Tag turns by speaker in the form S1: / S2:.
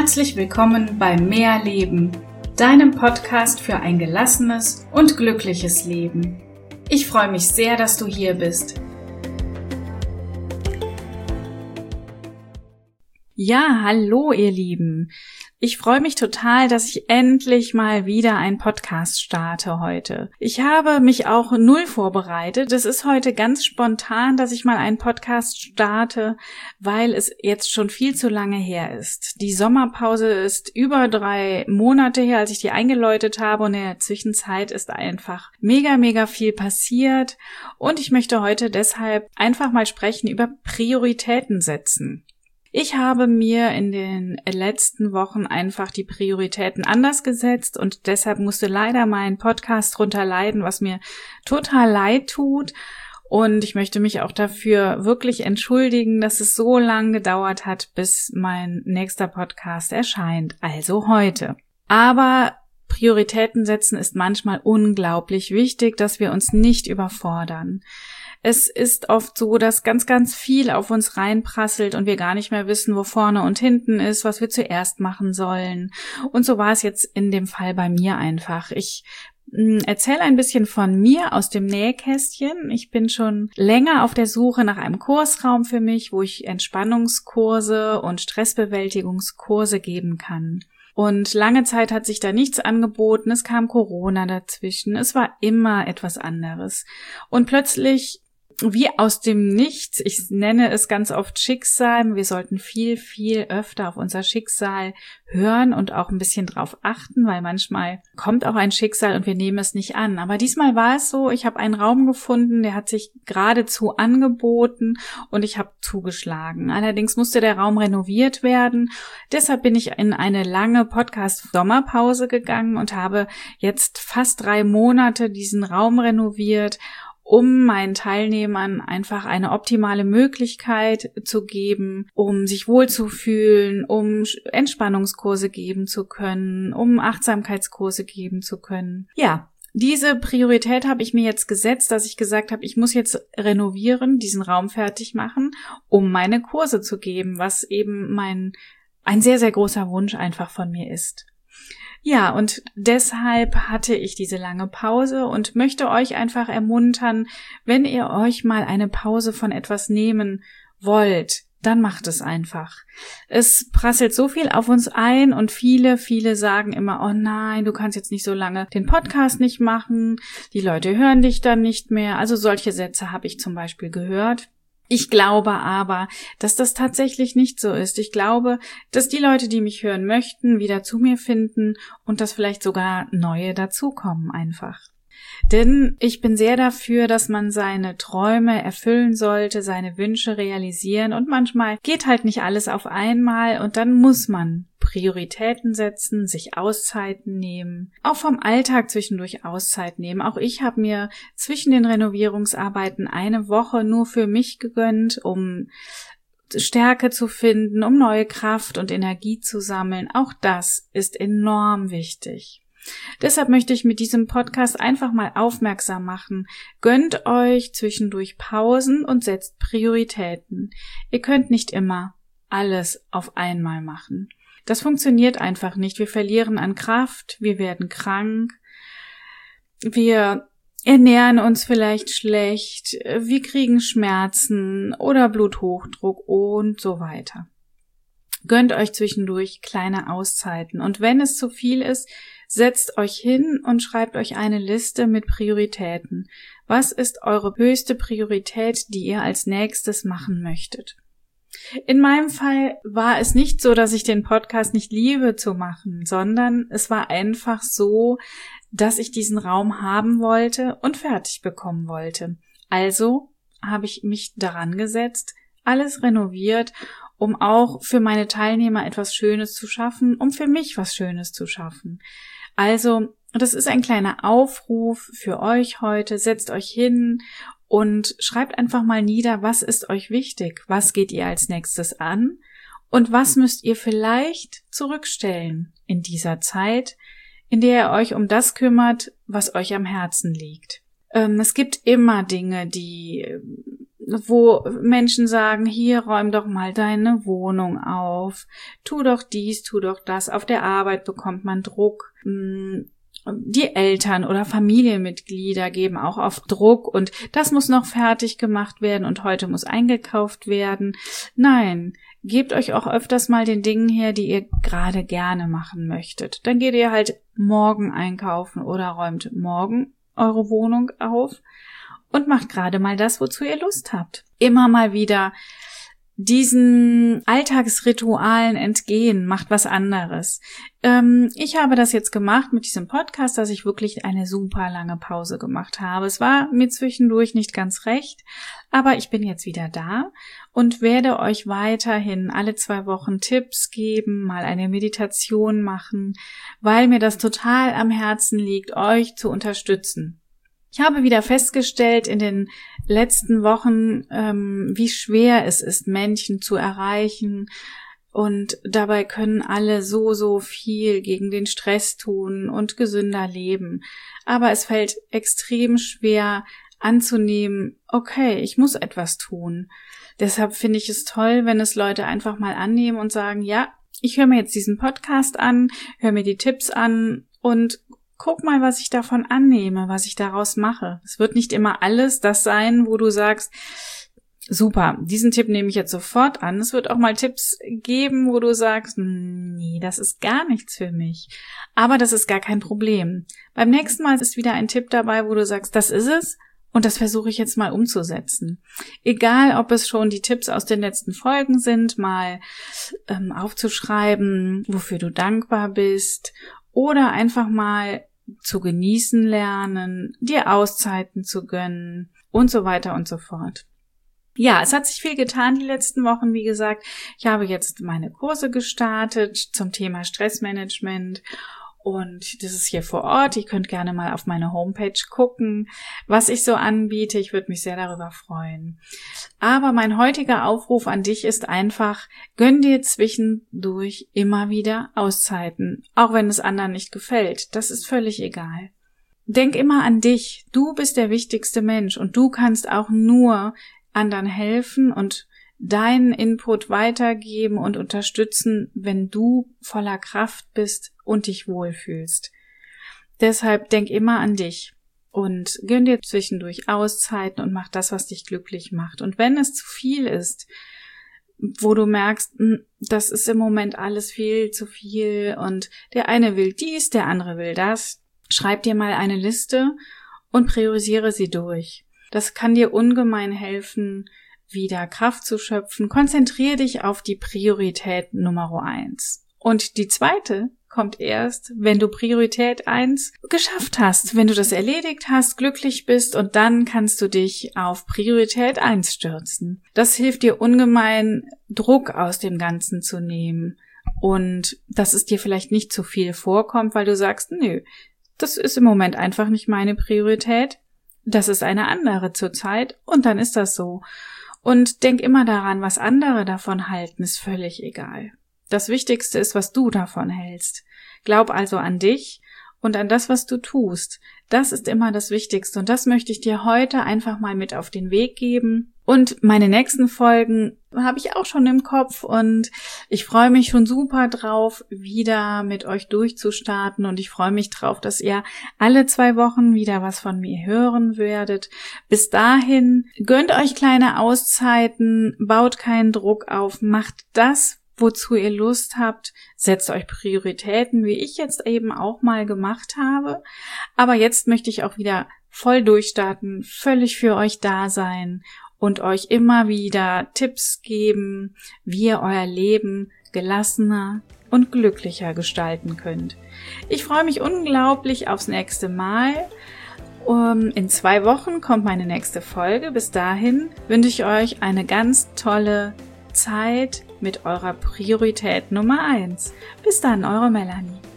S1: Herzlich willkommen bei Mehr Leben, deinem Podcast für ein gelassenes und glückliches Leben. Ich freue mich sehr, dass du hier bist. Ja, hallo ihr Lieben. Ich freue mich total, dass ich endlich mal wieder einen Podcast starte heute. Ich habe mich auch null vorbereitet. Es ist heute ganz spontan, dass ich mal einen Podcast starte, weil es jetzt schon viel zu lange her ist. Die Sommerpause ist über 3 Monate her, als ich die eingeläutet habe, und in der Zwischenzeit ist einfach mega viel passiert. Und ich möchte heute deshalb einfach mal sprechen über Prioritäten setzen. Ich habe mir in den letzten Wochen einfach die Prioritäten anders gesetzt und deshalb musste leider mein Podcast drunter leiden, was mir total leid tut. Und ich möchte mich auch dafür wirklich entschuldigen, dass es so lange gedauert hat, bis mein nächster Podcast erscheint, also heute. Aber Prioritäten setzen ist manchmal unglaublich wichtig, dass wir uns nicht überfordern. Es ist oft so, dass ganz viel auf uns reinprasselt und wir gar nicht mehr wissen, wo vorne und hinten ist, was wir zuerst machen sollen. Und so war es jetzt in dem Fall bei mir einfach. Ich erzähle ein bisschen von mir aus dem Nähkästchen. Ich bin schon länger auf der Suche nach einem Kursraum für mich, wo ich Entspannungskurse und Stressbewältigungskurse geben kann. Und lange Zeit hat sich da nichts angeboten, es kam Corona dazwischen, es war immer etwas anderes. Und plötzlich, wie aus dem Nichts, ich nenne es ganz oft Schicksal, wir sollten viel öfter auf unser Schicksal hören und auch ein bisschen drauf achten, weil manchmal kommt auch ein Schicksal und wir nehmen es nicht an. Aber diesmal war es so, ich habe einen Raum gefunden, der hat sich geradezu angeboten und ich habe zugeschlagen. Allerdings musste der Raum renoviert werden. Deshalb bin ich in eine lange Podcast-Sommerpause gegangen und habe jetzt fast 3 Monate diesen Raum renoviert, um meinen Teilnehmern einfach eine optimale Möglichkeit zu geben, um sich wohlzufühlen, um Entspannungskurse geben zu können, um Achtsamkeitskurse geben zu können. Ja, diese Priorität habe ich mir jetzt gesetzt, dass ich gesagt habe, ich muss jetzt renovieren, diesen Raum fertig machen, um meine Kurse zu geben, was eben ein sehr großer Wunsch einfach von mir ist. Ja, und deshalb hatte ich diese lange Pause und möchte euch einfach ermuntern, wenn ihr euch mal eine Pause von etwas nehmen wollt, dann macht es einfach. Es prasselt so viel auf uns ein und viele sagen immer, oh nein, du kannst jetzt nicht so lange den Podcast nicht machen, die Leute hören dich dann nicht mehr. Also solche Sätze habe ich zum Beispiel gehört. Ich glaube aber, dass das tatsächlich nicht so ist. Ich glaube, dass die Leute, die mich hören möchten, wieder zu mir finden und dass vielleicht sogar neue dazukommen einfach. Denn ich bin sehr dafür, dass man seine Träume erfüllen sollte, seine Wünsche realisieren und manchmal geht halt nicht alles auf einmal und dann muss man Prioritäten setzen, sich Auszeiten nehmen, auch vom Alltag zwischendurch Auszeit nehmen. Auch ich habe mir zwischen den Renovierungsarbeiten eine Woche nur für mich gegönnt, um Stärke zu finden, um neue Kraft und Energie zu sammeln. Auch das ist enorm wichtig. Deshalb möchte ich mit diesem Podcast einfach mal aufmerksam machen. Gönnt euch zwischendurch Pausen und setzt Prioritäten. Ihr könnt nicht immer alles auf einmal machen. Das funktioniert einfach nicht. Wir verlieren an Kraft, wir werden krank, wir ernähren uns vielleicht schlecht, wir kriegen Schmerzen oder Bluthochdruck und so weiter. Gönnt euch zwischendurch kleine Auszeiten und wenn es zu viel ist, setzt euch hin und schreibt euch eine Liste mit Prioritäten. Was ist eure höchste Priorität, die ihr als nächstes machen möchtet? In meinem Fall war es nicht so, dass ich den Podcast nicht liebe zu machen, sondern es war einfach so, dass ich diesen Raum haben wollte und fertig bekommen wollte. Also habe ich mich daran gesetzt, alles renoviert, um auch für meine Teilnehmer etwas Schönes zu schaffen, um für mich was Schönes zu schaffen. Also, das ist ein kleiner Aufruf für euch heute. Setzt euch hin und schreibt einfach mal nieder, was ist euch wichtig, was geht ihr als nächstes an und was müsst ihr vielleicht zurückstellen in dieser Zeit, in der ihr euch um das kümmert, was euch am Herzen liegt. Es gibt immer Dinge, die wo Menschen sagen, hier räum doch mal deine Wohnung auf, tu doch dies, tu doch das. Auf der Arbeit bekommt man Druck. Die Eltern oder Familienmitglieder geben auch oft Druck und das muss noch fertig gemacht werden und heute muss eingekauft werden. Nein, gebt euch auch öfters mal den Dingen her, die ihr gerade gerne machen möchtet. Dann geht ihr halt morgen einkaufen oder räumt morgen eure Wohnung auf und macht gerade mal das, wozu ihr Lust habt. Immer mal wieder diesen Alltagsritualen entgehen, macht was anderes. Ich habe das jetzt gemacht mit diesem Podcast, dass ich wirklich eine super lange Pause gemacht habe. Es war mir zwischendurch nicht ganz recht, aber ich bin jetzt wieder da und werde euch weiterhin alle 2 Wochen Tipps geben, mal eine Meditation machen, weil mir das total am Herzen liegt, euch zu unterstützen. Ich habe wieder festgestellt in den letzten Wochen, wie schwer es ist, Menschen zu erreichen. Und dabei können alle so viel gegen den Stress tun und gesünder leben. Aber es fällt extrem schwer anzunehmen, okay, ich muss etwas tun. Deshalb finde ich es toll, wenn es Leute einfach mal annehmen und sagen, ja, ich höre mir jetzt diesen Podcast an, höre mir die Tipps an und guck mal, was ich davon annehme, was ich daraus mache. Es wird nicht immer alles das sein, wo du sagst, super, diesen Tipp nehme ich jetzt sofort an. Es wird auch mal Tipps geben, wo du sagst, nee, das ist gar nichts für mich. Aber das ist gar kein Problem. Beim nächsten Mal ist wieder ein Tipp dabei, wo du sagst, das ist es und das versuche ich jetzt mal umzusetzen. Egal, ob es schon die Tipps aus den letzten Folgen sind, mal aufzuschreiben, wofür du dankbar bist oder einfach mal zu genießen lernen, dir Auszeiten zu gönnen und so weiter und so fort. Ja, es hat sich viel getan die letzten Wochen, wie gesagt. Ich habe jetzt meine Kurse gestartet zum Thema Stressmanagement und das ist hier vor Ort. Ihr könnt gerne mal auf meine Homepage gucken, was ich so anbiete. Ich würde mich sehr darüber freuen. Aber mein heutiger Aufruf an dich ist einfach, gönn dir zwischendurch immer wieder Auszeiten, auch wenn es anderen nicht gefällt. Das ist völlig egal. Denk immer an dich. Du bist der wichtigste Mensch und du kannst auch nur anderen helfen und deinen Input weitergeben und unterstützen, wenn du voller Kraft bist und dich wohlfühlst. Deshalb denk immer an dich und gönn dir zwischendurch Auszeiten und mach das, was dich glücklich macht. Und wenn es zu viel ist, wo du merkst, das ist im Moment alles viel zu viel und der eine will dies, der andere will das, schreib dir mal eine Liste und priorisiere sie durch. Das kann dir ungemein helfen, wieder Kraft zu schöpfen. Konzentriere dich auf die Priorität Nummer 1. Und die zweite kommt erst, wenn du Priorität 1 geschafft hast, wenn du das erledigt hast, glücklich bist und dann kannst du dich auf Priorität 1 stürzen. Das hilft dir ungemein, Druck aus dem Ganzen zu nehmen und dass es dir vielleicht nicht zu viel vorkommt, weil du sagst, nö, das ist im Moment einfach nicht meine Priorität. Das ist eine andere zurzeit und dann ist das so. Und denk immer daran, was andere davon halten, ist völlig egal. Das Wichtigste ist, was du davon hältst. Glaub also an dich und an das, was du tust. Das ist immer das Wichtigste und das möchte ich dir heute einfach mal mit auf den Weg geben. Und meine nächsten Folgen habe ich auch schon im Kopf und ich freue mich schon super drauf, wieder mit euch durchzustarten und ich freue mich drauf, dass ihr alle 2 Wochen wieder was von mir hören werdet. Bis dahin, gönnt euch kleine Auszeiten, baut keinen Druck auf, macht das, wozu ihr Lust habt, setzt euch Prioritäten, wie ich jetzt eben auch mal gemacht habe. Aber jetzt möchte ich auch wieder voll durchstarten, völlig für euch da sein und euch immer wieder Tipps geben, wie ihr euer Leben gelassener und glücklicher gestalten könnt. Ich freue mich unglaublich aufs nächste Mal. In 2 Wochen kommt meine nächste Folge. Bis dahin wünsche ich euch eine ganz tolle Zeit mit eurer Priorität Nummer 1. Bis dann, eure Melanie.